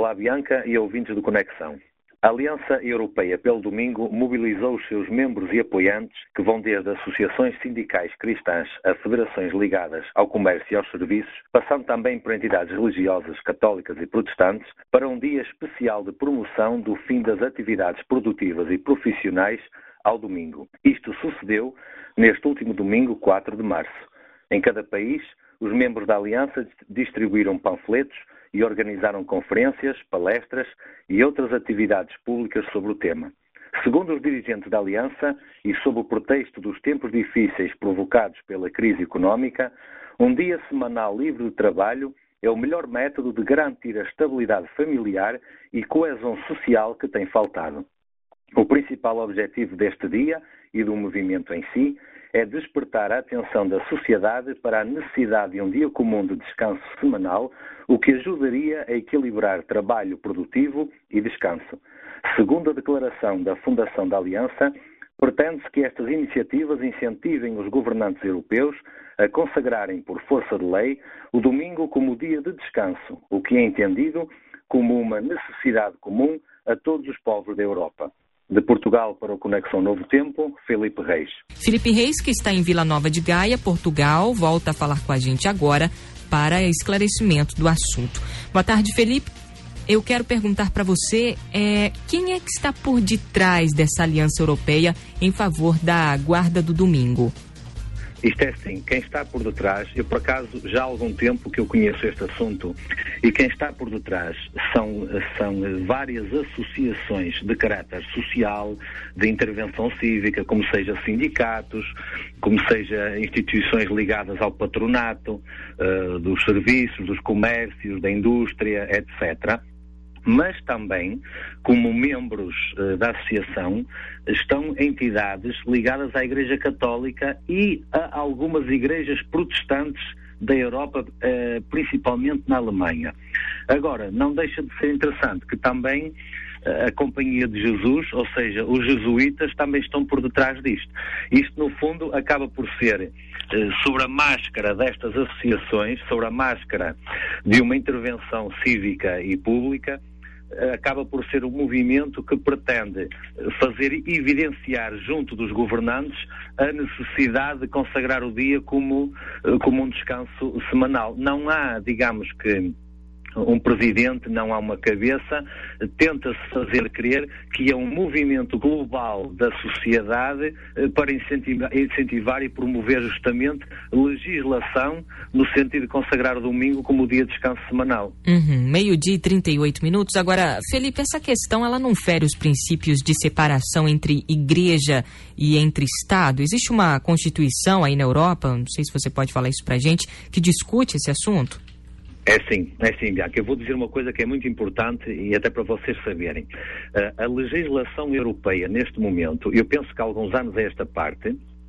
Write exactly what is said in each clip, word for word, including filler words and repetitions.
Olá Bianca e ouvintes do Conexão. A Aliança Europeia pelo Domingo mobilizou os seus membros e apoiantes, que vão desde associações sindicais cristãs a federações ligadas ao comércio e aos serviços, passando também por entidades religiosas católicas e protestantes, para um dia especial de promoção do fim das atividades produtivas e profissionais ao domingo. Isto sucedeu neste último domingo, quatro de março. Em cada país, os membros da Aliança distribuíram panfletos e organizaram conferências, palestras e outras atividades públicas sobre o tema. Segundo os dirigentes da Aliança, e sob o pretexto dos tempos difíceis provocados pela crise económica, um dia semanal livre de trabalho é o melhor método de garantir a estabilidade familiar e coesão social que tem faltado. O principal objetivo deste dia e do movimento em si é despertar a atenção da sociedade para a necessidade de um dia comum de descanso semanal, o que ajudaria a equilibrar trabalho produtivo e descanso. Segundo a declaração da Fundação da Aliança, pretende-se que estas iniciativas incentivem os governantes europeus a consagrarem por força de lei o domingo como dia de descanso, o que é entendido como uma necessidade comum a todos os povos da Europa. De Portugal para o Conexão Novo Tempo, Filipe Reis. Filipe Reis, que está em Vila Nova de Gaia, Portugal, volta a falar com a gente agora para esclarecimento do assunto. Boa tarde, Felipe. Eu quero perguntar para você é, quem é que está por detrás dessa aliança europeia em favor da guarda do domingo? Isto é assim, quem está por detrás, eu por acaso já há algum tempo que eu conheço este assunto, e quem está por detrás são, são várias associações de caráter social, de intervenção cívica, como seja sindicatos, como seja instituições ligadas ao patronato, uh, dos serviços, dos comércios, da indústria, etcétera. Mas também, como membros uh, da associação, estão entidades ligadas à Igreja Católica e a algumas igrejas protestantes da Europa, uh, principalmente na Alemanha. Agora, não deixa de ser interessante que também uh, a Companhia de Jesus, ou seja, os jesuítas, também estão por detrás disto. Isto, no fundo, acaba por ser uh, sobre a máscara destas associações, sobre a máscara de uma intervenção cívica e pública, acaba por ser um movimento que pretende fazer evidenciar junto dos governantes a necessidade de consagrar o dia como, como um descanso semanal. Não há, digamos que, um presidente, não há uma cabeça, tenta-se fazer crer que é um movimento global da sociedade para incentivar, incentivar e promover justamente legislação no sentido de consagrar o domingo como o dia de descanso semanal. Uhum, meio-dia e trinta e oito minutos. Agora, Felipe, essa questão ela não fere os princípios de separação entre igreja e entre Estado? Existe uma constituição aí na Europa, não sei se você pode falar isso pra gente, que discute esse assunto? É sim, é sim, Bianca. Eu vou dizer uma coisa que é muito importante e até para vocês saberem. Uh, a legislação europeia, neste momento, eu penso que há alguns anos a esta parte,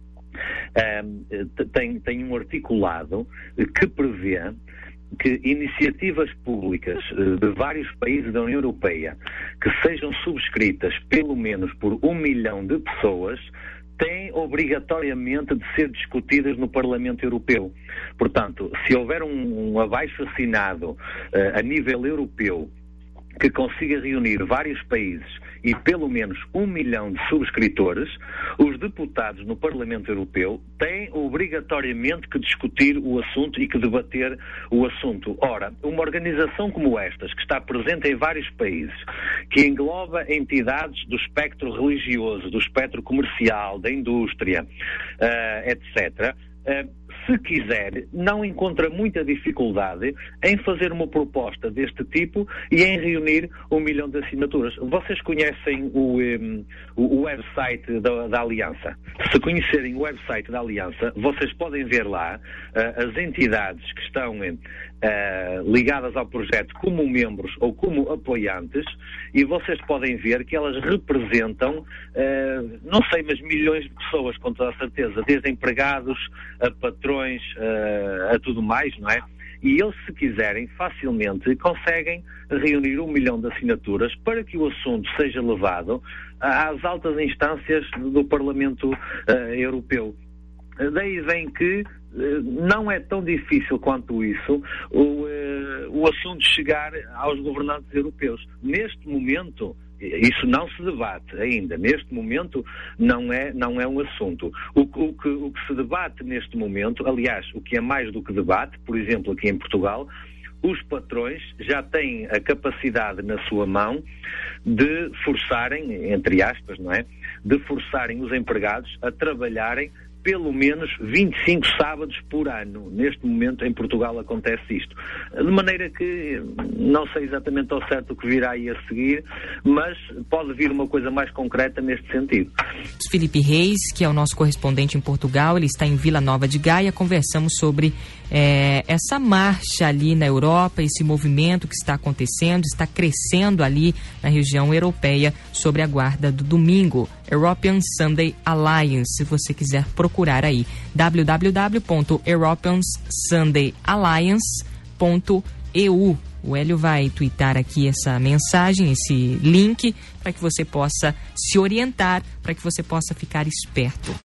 uh, tem, tem um articulado que prevê que iniciativas públicas uh, de vários países da União Europeia que sejam subscritas pelo menos por um milhão de pessoas têm obrigatoriamente de ser discutidas no Parlamento Europeu. Portanto, se houver um, um abaixo-assinado uh, a nível europeu que consiga reunir vários países e pelo menos um milhão de subscritores, os deputados no Parlamento Europeu têm obrigatoriamente que discutir o assunto e que debater o assunto. Ora, uma organização como estas, que está presente em vários países, que engloba entidades do espectro religioso, do espectro comercial, da indústria, uh, etcétera, uh, se quiser, não encontra muita dificuldade em fazer uma proposta deste tipo e em reunir um milhão de assinaturas. Vocês conhecem o, um, o website da, da Aliança? Se conhecerem o website da Aliança, vocês podem ver lá uh, as entidades que estão uh, ligadas ao projeto como membros ou como apoiantes, e vocês podem ver que elas representam, uh, não sei, mas milhões de pessoas, com toda a certeza, desde empregados a patrões, Uh, a tudo mais, não é? E eles, se quiserem, facilmente conseguem reunir um milhão de assinaturas para que o assunto seja levado às altas instâncias do Parlamento uh, Europeu. daí vem que não é tão difícil quanto isso o, o assunto chegar aos governantes europeus. Neste momento, isso não se debate ainda. Neste momento, não é, não é um assunto. O, o, que, o que se debate neste momento, aliás, o que é mais do que debate, por exemplo, aqui em Portugal, os patrões já têm a capacidade na sua mão de forçarem, entre aspas, não é? De forçarem os empregados a trabalharem pelo menos vinte e cinco sábados por ano. Neste momento, em Portugal, acontece isto. De maneira que não sei exatamente ao certo o que virá aí a seguir, mas pode vir uma coisa mais concreta neste sentido. Felipe Reis, que é o nosso correspondente em Portugal, ele está em Vila Nova de Gaia. Conversamos sobre é, essa marcha ali na Europa, esse movimento que está acontecendo, está crescendo ali na região europeia sobre a guarda do domingo. European Sunday Alliance, se você quiser procurar aí, w w w ponto european sunday alliance ponto e u. O Hélio vai twittar aqui essa mensagem, esse link, para que você possa se orientar, para que você possa ficar esperto.